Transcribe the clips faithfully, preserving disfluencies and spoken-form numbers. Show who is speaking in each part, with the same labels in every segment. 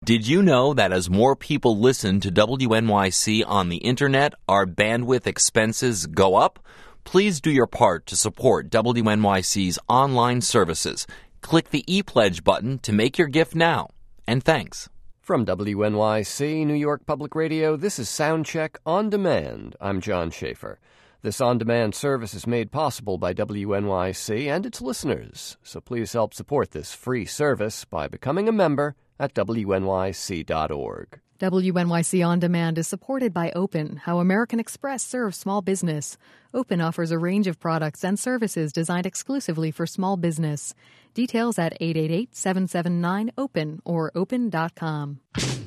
Speaker 1: Did you know that as more people listen to W N Y C on the Internet, our bandwidth expenses go up? Please do your part to support W N Y C's online services. Click the ePledge button to make your gift now. And thanks.
Speaker 2: From W N Y C, New York Public Radio, this is Soundcheck On Demand. I'm John Schaefer. This on-demand service is made possible by W N Y C and its listeners, so please help support this free service by becoming a member at W N Y C dot org.
Speaker 3: W N Y C On Demand is supported by Open, how American Express serves small business. Open offers a range of products and services designed exclusively for small business. Details at eight eight eight, seven seven nine, OPEN or open dot com.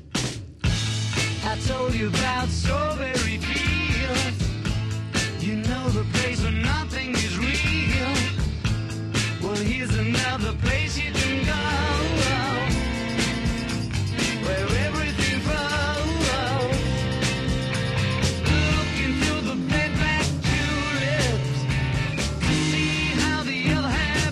Speaker 4: I told you about Strawberry Fields. You know the place where nothing is real. Well, here's another place you can go, where everything flows. Looking through the bed-back tulips to see how the other half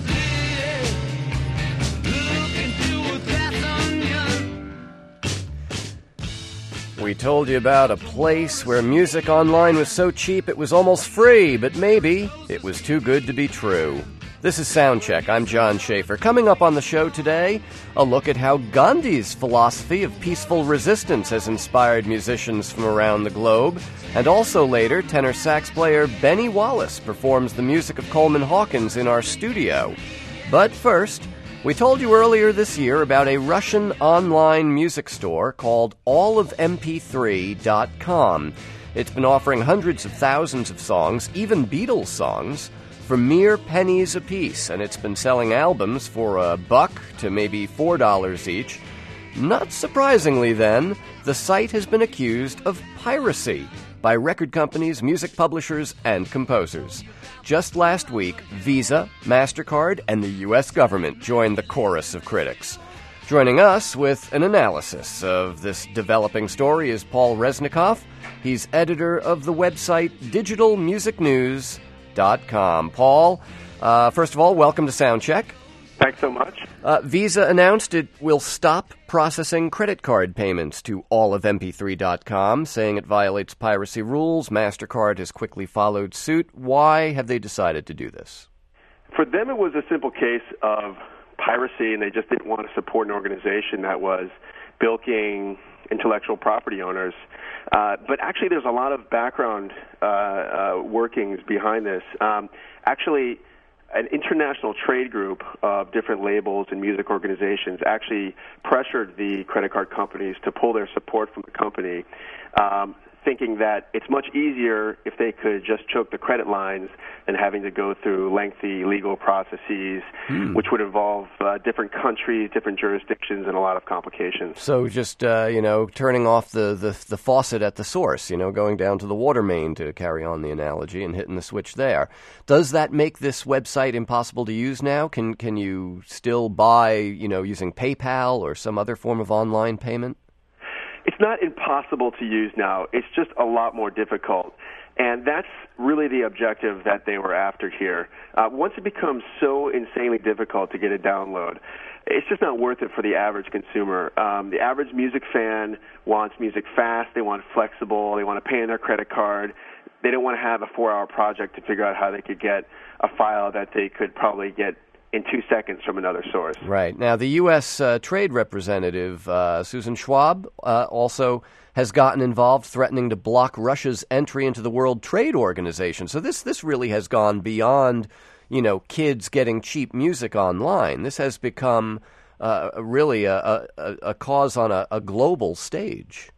Speaker 4: lives. Looking through a glass onion.
Speaker 2: We told you about a place where music online was so cheap it was almost free, but maybe it was too good to be true. This is Soundcheck. I'm John Schaefer. Coming up on the show today, a look at how Gandhi's philosophy of peaceful resistance has inspired musicians from around the globe. And also later, tenor sax player Benny Wallace performs the music of Coleman Hawkins in our studio. But first, we told you earlier this year about a Russian online music store called all of M P three dot com. It's been offering hundreds of thousands of songs, even Beatles songs, for mere pennies apiece, and it's been selling albums for a buck to maybe four dollars each. Not surprisingly, then, the site has been accused of piracy by record companies, music publishers, and composers. Just last week, Visa, MasterCard, and the U S government joined the chorus of critics. Joining us with an analysis of this developing story is Paul Resnikoff. He's editor of the website digital music news dot com. Paul, uh, first of all, welcome to Soundcheck.
Speaker 5: Thanks so much.
Speaker 2: Uh, Visa announced it will stop processing credit card payments to all of M P three dot com, saying it violates piracy rules. MasterCard has quickly followed suit. Why have they decided to do this?
Speaker 5: For them, it was a simple case of piracy, and they just didn't want to support an organization that was bilking intellectual property owners. Uh, but actually, there's a lot of background uh, uh, workings behind this. Um, actually, an international trade group of different labels and music organizations actually pressured the credit card companies to pull their support from the company, um, thinking that it's much easier if they could just choke the credit lines than having to go through lengthy legal processes, hmm. which would involve uh, different countries, different jurisdictions, and a lot of complications.
Speaker 2: So just, uh, you know, turning off the, the, the faucet at the source, you know, going down to the water main, to carry on the analogy, and hitting the switch there. Does that make this website impossible to use now? Can, can you still buy, you know, using PayPal or some other form of online payment?
Speaker 5: It's not impossible to use now. It's just a lot more difficult. And that's really the objective that they were after here. Uh, once it becomes so insanely difficult to get a download, it's just not worth it for the average consumer. Um, the average music fan wants music fast. They want flexible. They want to pay on their credit card. They don't want to have a four-hour project to figure out how they could get a file that they could probably get in two seconds from another source.
Speaker 2: Right. Now, the U S uh, trade representative, uh, Susan Schwab, uh, also has gotten involved, threatening to block Russia's entry into the World Trade Organization. So this this really has gone beyond, you know, kids getting cheap music online. This has become uh, really a, a, a cause on a, a global stage.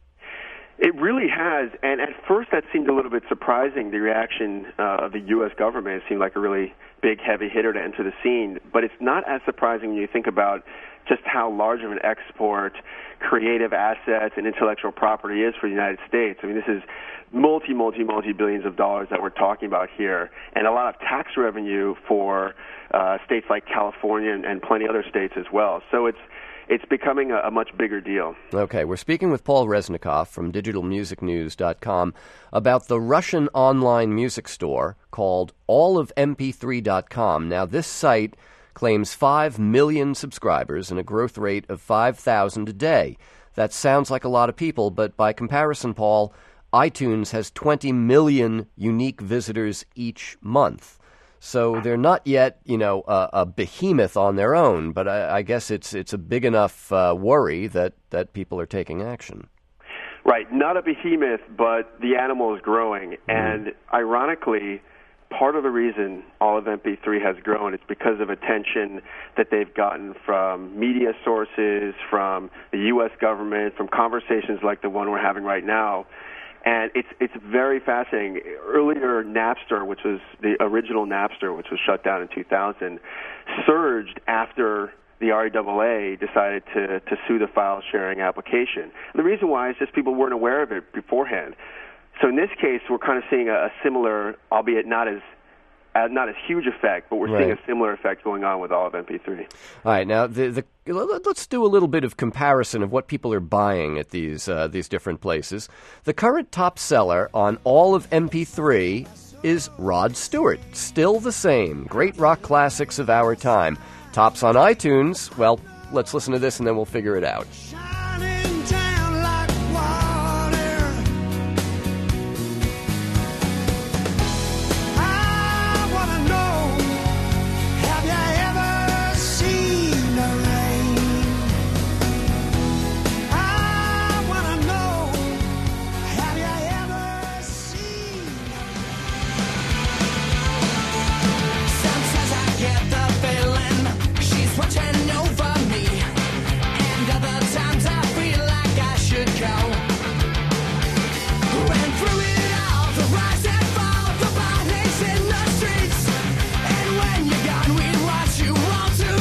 Speaker 5: It really has, and at first that seemed a little bit surprising, the reaction uh, of the U S government. It seemed like a really big, heavy hitter to enter the scene, but it's not as surprising when you think about just how large of an export creative assets and intellectual property is for the United States. I mean, this is multi, multi, multi-billions of dollars that we're talking about here, and a lot of tax revenue for uh, states like California and, and plenty other states as well. So it's It's becoming a, a much bigger deal.
Speaker 2: Okay, we're speaking with Paul Resnikoff from digital music news dot com about the Russian online music store called all of M P three dot com. Now, this site claims five million subscribers and a growth rate of five thousand a day. That sounds like a lot of people, but by comparison, Paul, iTunes has twenty million unique visitors each month. So they're not yet, you know, a, a behemoth on their own, but I, I guess it's it's a big enough uh, worry that, that people are taking action.
Speaker 5: Right, not a behemoth, but the animal is growing. Mm. And ironically, part of the reason all of M P three has grown is because of attention that they've gotten from media sources, from the U S government, from conversations like the one we're having right now. And it's it's very fascinating. Earlier, Napster, which was the original Napster, which was shut down in two thousand, surged after the R I A A decided to, to sue the file sharing application. And the reason why is just people weren't aware of it beforehand. So in this case, we're kind of seeing a, a similar, albeit not as uh, not as huge effect, but we're
Speaker 2: right.
Speaker 5: seeing a similar effect going on with all of M P three.
Speaker 2: All right, now the, the let's do a little bit of comparison of what people are buying at these uh, these different places. The current top seller on all of M P three is Rod Stewart, still the same. Great rock classics of our time. Tops on iTunes, well, let's listen to this and then we'll figure it out.
Speaker 4: Shining down like water. I want to know, have you ever seen the rain? I want to know, have you ever seen the rain? Sometimes I get the feeling she's watching over me, and other times I feel like I should go. And through it all, the rise and fall, the bodies in the streets. And when you're gone, we want you all to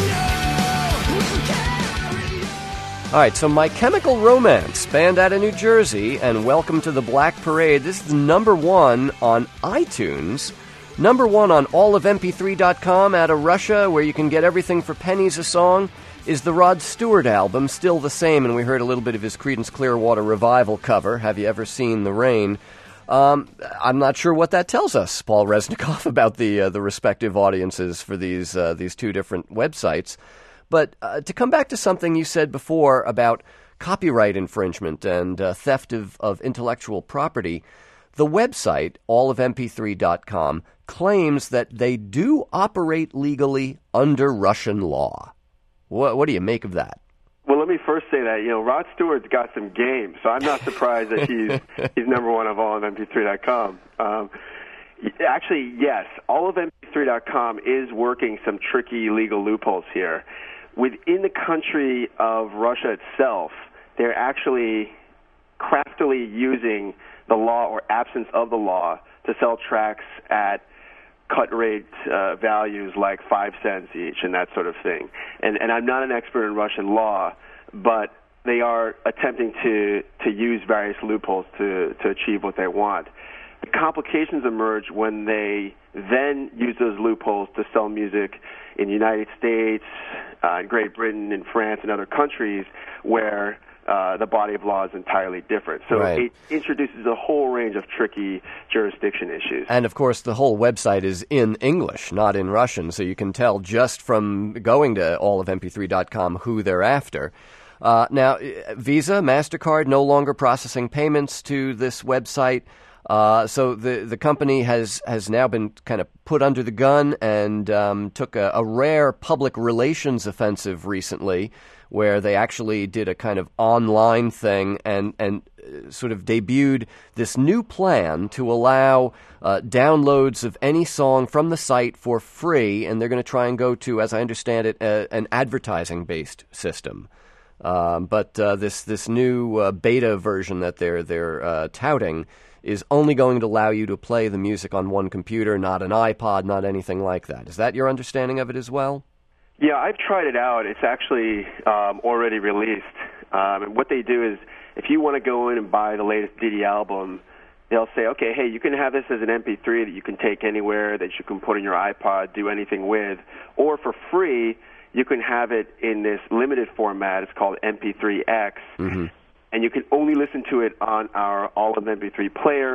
Speaker 4: know we'll carry on.
Speaker 2: All right, so My Chemical Romance, band out of New Jersey, and Welcome to the Black Parade. This is number one on iTunes. Number one on all of M P three dot com out of Russia, where you can get everything for pennies a song, is the Rod Stewart album, Still the Same, and we heard a little bit of his Creedence Clearwater Revival cover, Have You Ever Seen the Rain? Um, I'm not sure what that tells us, Paul Resnikoff, about the uh, the respective audiences for these uh, these two different websites. But uh, to come back to something you said before about copyright infringement and uh, theft of, of intellectual property, the website, all of M P three dot com, claims that they do operate legally under Russian law. What, what do you make of that?
Speaker 5: Well, let me first say that, you know, Rod Stewart's got some game, so I'm not surprised that he's he's number one of all of M P three dot com. Um, actually, yes, all of M P three dot com is working some tricky legal loopholes here. Within the country of Russia itself, they're actually craftily using the law or absence of the law to sell tracks at cut rate uh, values like five cents each and that sort of thing. And, and I'm not an expert in Russian law, but they are attempting to, to use various loopholes to, to achieve what they want. The complications emerge when they then use those loopholes to sell music in the United States, uh, in Great Britain, in France, and other countries where uh, the body of law is entirely different. So
Speaker 2: right.
Speaker 5: It introduces a whole range of tricky jurisdiction issues.
Speaker 2: And, of course, the whole website is in English, not in Russian, so you can tell just from going to all of M P three dot com who they're after. Uh, now, Visa, MasterCard no longer processing payments to this website. Uh, so the the company has, has now been kind of put under the gun and um, took a, a rare public relations offensive recently, where they actually did a kind of online thing and and sort of debuted this new plan to allow uh, downloads of any song from the site for free, and they're going to try and go to, as I understand it, a, an advertising-based system. Um, but uh, this this new uh, beta version that they're they're uh, touting is only going to allow you to play the music on one computer, not an iPod, not anything like that. Is that your understanding of it as well?
Speaker 5: Yeah, I've tried it out. It's actually um, already released. Um, and what they do is, if you want to go in and buy the latest Diddy album, they'll say, okay, hey, you can have this as an M P three that you can take anywhere, that you can put in your iPod, do anything with. Or for free, you can have it in this limited format. It's called M P three X. Mm-hmm. And you can only listen to it on our all of M P three player.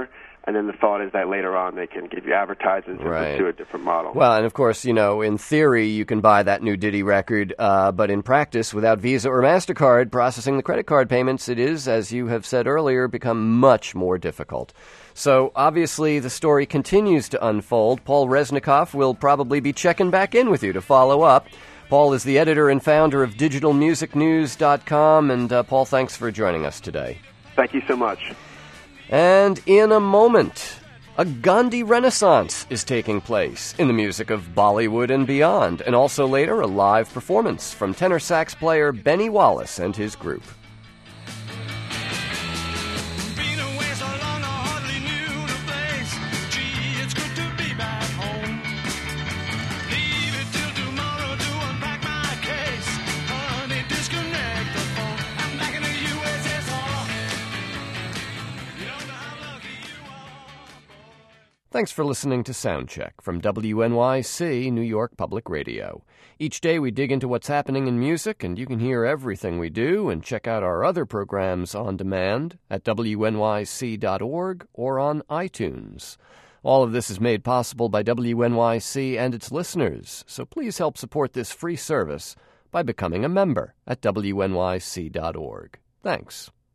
Speaker 5: And then the thought is that later on they can give you advertisements and
Speaker 2: Right.
Speaker 5: pursue a different model.
Speaker 2: Well, and of course, you know, in theory, you can buy that new Diddy record, uh, but in practice, without Visa or MasterCard processing the credit card payments, it is, as you have said earlier, become much more difficult. So, obviously, the story continues to unfold. Paul Resnikoff will probably be checking back in with you to follow up. Paul is the editor and founder of digital music news dot com, and uh, Paul, thanks for joining us today.
Speaker 5: Thank you so much.
Speaker 2: And in a moment, a Gandhi renaissance is taking place in the music of Bollywood and beyond, and also later a live performance from tenor sax player Benny Wallace and his group.
Speaker 4: Been away so long, I hardly knew the place. Gee, it's good to be back home. Leave it till tomorrow to unpack my case. Honey, disconnect the phone. I'm back in the U S S R. You don't know how lucky you are.
Speaker 2: Thanks for listening to Soundcheck from W N Y C, New York Public Radio. Each day we dig into what's happening in music, and you can hear everything we do and check out our other programs on demand at W N Y C dot org or on iTunes. All of this is made possible by W N Y C and its listeners, so please help support this free service by becoming a member at W N Y C dot org. Thanks.